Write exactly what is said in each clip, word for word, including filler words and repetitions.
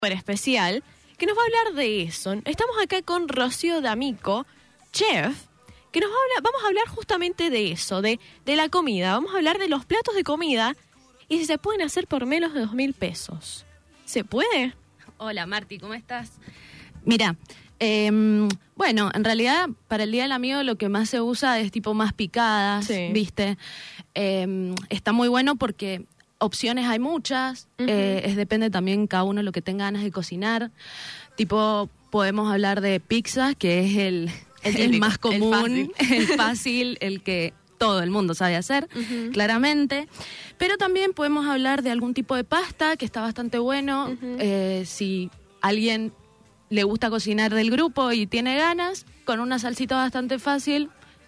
especial que nos va a hablar de eso. Estamos acá con Rocío D'Amico, chef, que nos va a hablar, vamos a hablar justamente de eso, de, de la comida. Vamos a hablar de los platos de comida y si se pueden hacer por menos de dos mil pesos. ¿Se puede? Hola Marti, ¿cómo estás? Mira, eh, bueno, en realidad para el Día del Amigo lo que más se usa es tipo más picadas, sí. ¿viste? Eh, está muy bueno porque opciones hay muchas, uh-huh. eh, es depende también cada uno lo que tenga ganas de cocinar. Tipo, podemos hablar de pizza, que es el, el, típico, el más común, el fácil. el fácil, el que todo el mundo sabe hacer, uh-huh. claramente. Pero también podemos hablar de algún tipo de pasta, que está bastante bueno. Uh-huh. Eh, si alguien le gusta cocinar del grupo y tiene ganas, con una salsita bastante fácil,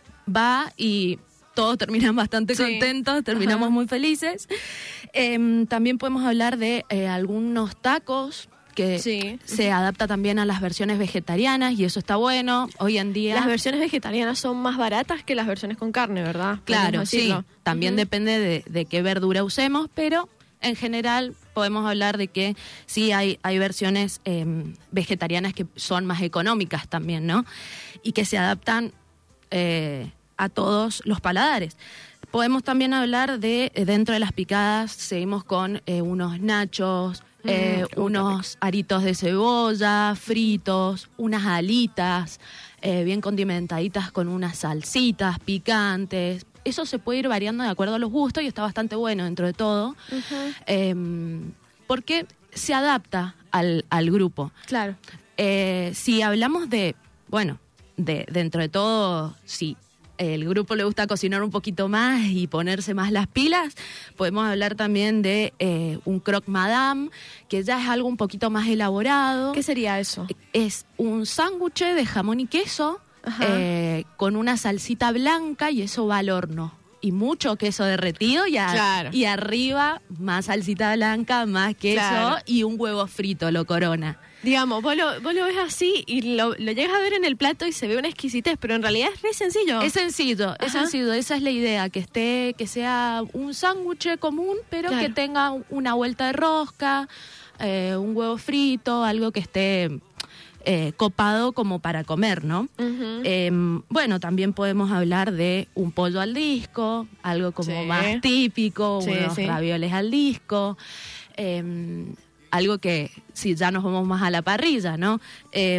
va y todos terminan bastante sí. contentos, terminamos Ajá. muy felices. Eh, también podemos hablar de eh, algunos tacos que sí. se adapta también a las versiones vegetarianas y eso está bueno. Hoy en día las versiones vegetarianas son más baratas que las versiones con carne, ¿verdad? Claro, sí. También uh-huh. depende de, de qué verdura usemos, pero en general podemos hablar de que sí hay, hay versiones eh, vegetarianas que son más económicas también, ¿no? Y que se adaptan eh, a todos los paladares. Podemos también hablar de, dentro de las picadas, seguimos con eh, unos nachos, mm, eh, unos aritos de cebolla, fritos, unas alitas, eh, bien condimentaditas con unas salsitas picantes. Eso se puede ir variando de acuerdo a los gustos y está bastante bueno dentro de todo, uh-huh. eh, porque se adapta al, al grupo. Claro. Eh, si hablamos de, bueno, de dentro de todo, sí, el grupo le gusta cocinar un poquito más y ponerse más las pilas, podemos hablar también de eh, un croque madame, que ya es algo un poquito más elaborado. ¿Qué sería eso? Es un sándwich de jamón y queso eh, con una salsita blanca y eso va al horno. Y mucho queso derretido y, a, claro. y arriba más salsita blanca, más queso claro. y un huevo frito lo corona. Digamos, vos lo, vos lo ves así y lo, lo llegas a ver en el plato y se ve una exquisitez, pero en realidad es re sencillo. Es sencillo, Ajá. es sencillo, esa es la idea, que esté, que sea un sándwich común, pero claro. que tenga una vuelta de rosca, eh, un huevo frito, algo que esté eh, copado como para comer, ¿no? Uh-huh. Eh, bueno, también podemos hablar de un pollo al disco, algo como sí. más típico, sí, unos sí. ravioles al disco, eh, algo que, si ya nos vamos más a la parrilla, ¿no? Eh,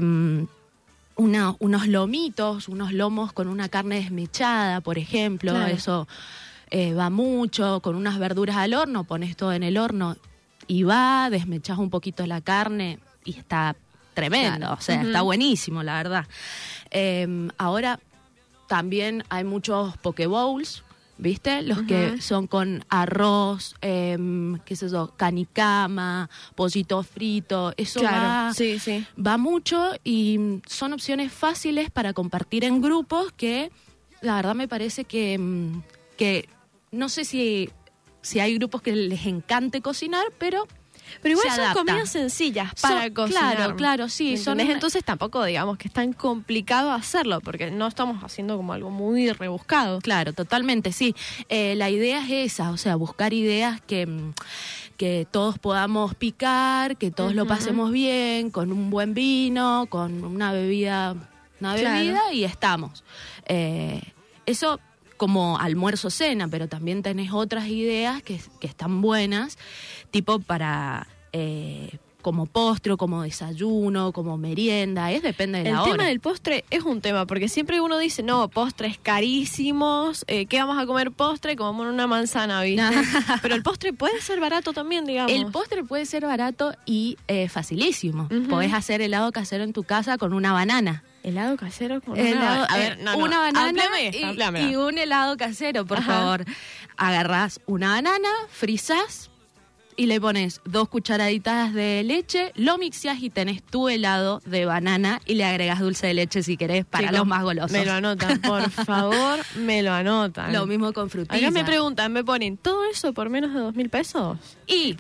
una, unos lomitos, unos lomos con una carne desmechada, por ejemplo, claro. eso eh, va mucho, con unas verduras al horno, pones todo en el horno y va, desmechás un poquito la carne y está tremendo, claro. o sea, uh-huh. está buenísimo, la verdad. Eh, ahora también hay muchos poke bowls, ¿viste? Los uh-huh. que son con arroz, eh, qué sé yo, canicama, pollito frito, eso claro, va, sí, sí. va mucho y son opciones fáciles para compartir en grupos que la verdad me parece que, que no sé si, si hay grupos que les encante cocinar, pero... Pero igual son comidas sencillas para son, cocinar. Claro, claro, sí. Son, entonces tampoco digamos que es tan complicado hacerlo, porque no estamos haciendo como algo muy rebuscado. Claro, totalmente, sí. Eh, la idea es esa, o sea, buscar ideas que, que todos podamos picar, que todos uh-huh. lo pasemos bien, con un buen vino, con una bebida, una bebida claro. y estamos. Eh, eso como almuerzo cena, pero también tenés otras ideas que, que están buenas, tipo para eh, como postre, como desayuno, como merienda, es depende de la hora. El tema del postre es un tema, porque siempre uno dice, no, postres carísimos, eh, ¿qué vamos a comer postre? Comamos una manzana, ¿viste? Pero el postre puede ser barato también, digamos. El postre puede ser barato y eh, facilísimo. Uh-huh. Podés hacer helado casero en tu casa con una banana. ¿Helado casero con helado, una, a ver, no, no. una banana esta, y, y un helado casero, por Ajá. favor. Agarrás una banana, frizás y le pones dos cucharaditas de leche, lo mixeás y tenés tu helado de banana y le agregás dulce de leche si querés para Chicos, los más golosos. Me lo anotan, por favor, me lo anotan. Lo mismo con frutilla. Acá me preguntan, me ponen, ¿todo eso por menos de dos mil pesos? Y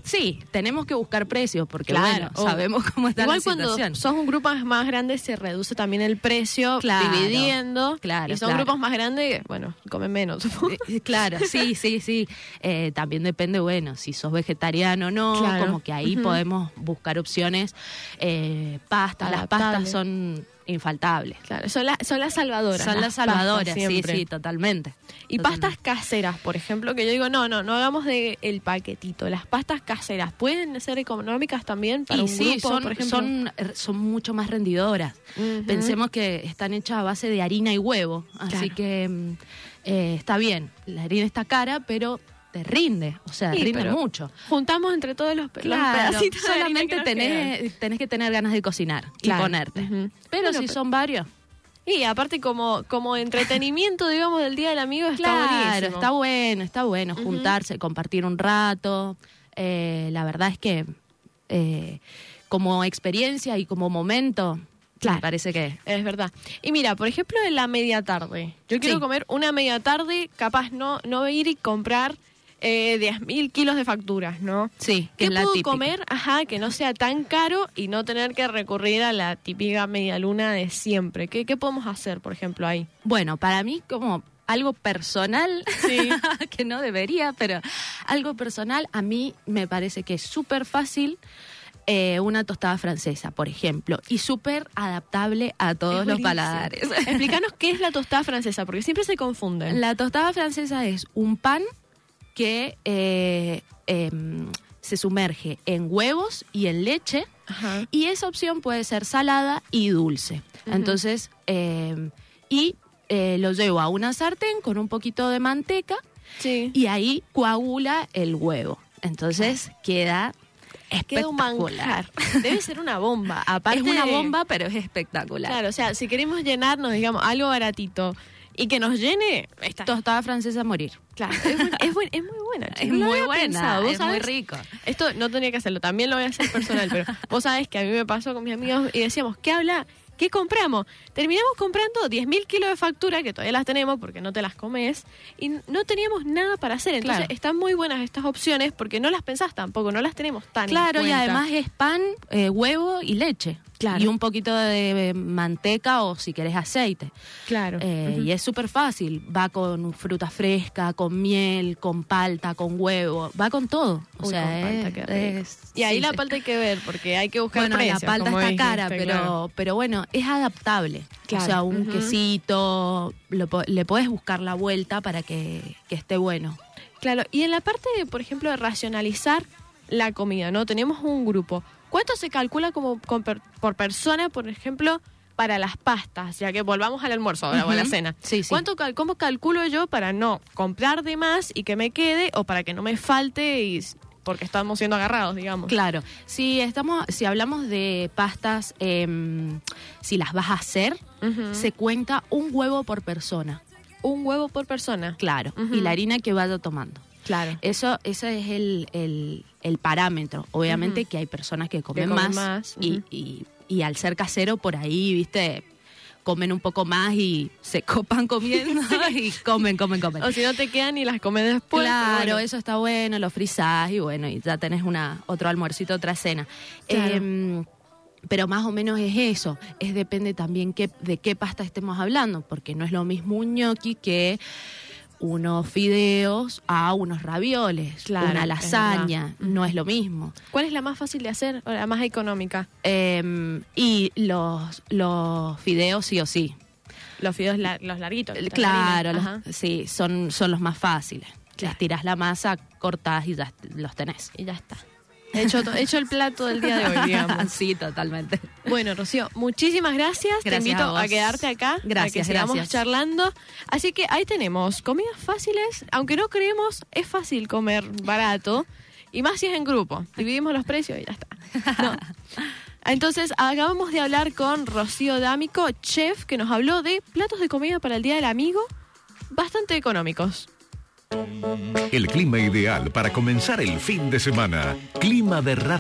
Sí, tenemos que buscar precios porque Claro, bueno, sabemos cómo está igual la situación. cuando sos un grupo más grande se reduce también el precio, Claro, dividiendo. claro, y son claro. grupos más grandes, bueno, comen menos. Eh, Claro, sí, sí, sí. Eh, también depende, bueno, si sos vegetariano o no, Claro. como que ahí Ujú. podemos buscar opciones. Eh, pastas, las Adaptable. pastas son infaltables. Claro, son, la- son las salvadoras. Son las salvadoras, pastas sí, siempre. sí, totalmente. Y Totalmente. pastas caseras, por ejemplo, que yo digo, no, no, no hagamos de el paquetito. Las pastas caseras, ¿pueden ser económicas también para Y un sí, grupo, son, por ejemplo? son, son mucho más rendidoras. Ujú. Pensemos que están hechas a base de harina y huevo, así Claro. que mm, eh, está bien. La harina está cara, pero te rinde, o sea, Sí, rinde pero mucho. Juntamos entre todos los, los Claro, pedacitos de harina solamente que nos quedan. tenés, tenés que tener ganas de cocinar Claro. y ponerte. Ujú. Pero Bueno, si pe- son varios, Y aparte como, como entretenimiento, digamos, del Día del Amigo está claro, buenísimo. está bueno, está bueno Ujú. juntarse, compartir un rato. Eh, la verdad es que eh, como experiencia y como momento, Claro. me parece que Es verdad. Y mira, por ejemplo, en la media tarde. Yo quiero Sí. comer una media tarde, capaz no, no ir y comprar eh, diez mil kilos de facturas, ¿no? sí, que ¿Qué es la puedo típica. comer? Ajá, que no sea tan caro y no tener que recurrir a la típica media luna de siempre. ¿Qué, qué podemos hacer, por ejemplo, ahí? Bueno, para mí como algo personal, Sí. que no debería, pero algo personal, a mí me parece que es súper fácil eh, una tostada francesa, por ejemplo, y súper adaptable a todos Es los buenísimo. paladares. Explícanos qué es la tostada francesa, porque siempre se confunden. La tostada francesa es un pan que eh, em, se sumerge en huevos y en leche, Ajá. y esa opción puede ser salada y dulce. Ujú. Entonces, eh, y eh, lo llevo a una sartén con un poquito de manteca Sí. y ahí coagula el huevo. Entonces queda Queda un espectacular. manjar. Debe ser una bomba. Aparte Es una de- bomba, pero es espectacular. Claro, o sea, si queremos llenarnos, digamos, algo baratito y que nos llene, está. Tostada francesa a morir. Claro, es, buen- es, buen- es muy buena. che. Es No lo muy había buena, pensado, ¿vos es muy sabés? rico. Esto no tenía que hacerlo, también lo voy a hacer personal, pero vos sabés que a mí me pasó con mis amigos y decíamos, ¿qué habla? ¿Qué compramos? Terminamos comprando diez mil kilos de factura, que todavía las tenemos porque no te las comes, y no teníamos nada para hacer. Entonces Claro. están muy buenas estas opciones porque no las pensás tampoco, no las tenemos tan en Claro, y cuenta. además es pan, eh, huevo y leche. Claro. Y un poquito de eh, manteca o si querés aceite. Claro. Eh, Ujú. Y es súper fácil. Va con fruta fresca, con miel, con palta, con huevo. Va con todo. O Uy, sea, con palta, es- qué rico. es- Y ahí sí, la sí. palta hay que ver porque hay que buscar Bueno, precios. la palta como está dijiste, cara, pero, claro. pero bueno, es adaptable. Claro. O sea, un Ujú. quesito, lo po- le podés buscar la vuelta para que, que esté bueno. Claro, y en la parte, de, por ejemplo, de racionalizar la comida, ¿no? Tenemos un grupo. ¿Cuánto se calcula como con per- por persona, por ejemplo, para las pastas? Ya que volvamos al almuerzo ahora o a la Ujú. cena. Sí, sí. ¿Cuánto cal- ¿Cómo calculo yo para no comprar de más y que me quede o para que no me falte y s- porque estamos siendo agarrados, digamos? Claro, si estamos, si hablamos de pastas, em, si las vas a hacer, Ujú. se cuenta un huevo por persona, Un huevo por persona. claro, Ujú. y la harina que vaya tomando. Claro. Eso, ese es el, el, el parámetro. Obviamente Ujú. que hay personas que comen, comen más, más, y, ujú. y, y al ser casero por ahí, viste, comen un poco más y se copan comiendo y comen, comen, comen. O si no te quedan y las comes después. Claro, pero bueno. eso está bueno, lo frizás y bueno, y ya tenés una otro almuercito, otra cena. Claro. Em, pero más o menos es eso, es depende también qué, de qué pasta estemos hablando, porque no es lo mismo un gnocchi que unos fideos a unos ravioles, Claro, una es lasaña, verdad. no es lo mismo. ¿Cuál es la más fácil de hacer o la más económica? Em, y los, los fideos sí o sí. Los fideos, la- los larguitos. los Claro, tallarines. los- Ajá. sí, son, son los más fáciles. Claro. Les tirás la masa, cortás y ya los tenés. Y ya está. He hecho, to- he hecho el plato del día de hoy, digamos. Sí, totalmente. Bueno, Rocío, muchísimas gracias. Te Gracias invito a a, vos. quedarte acá para que Gracias, sigamos gracias. charlando. Así que ahí tenemos comidas fáciles. Aunque no creemos, es fácil comer barato. Y más si es en grupo. Dividimos los precios y ya está. No. Entonces, acabamos de hablar con Rocío D'Amico, chef, que nos habló de platos de comida para el Día del Amigo bastante económicos. El clima ideal para comenzar el fin de semana. Clima de radio.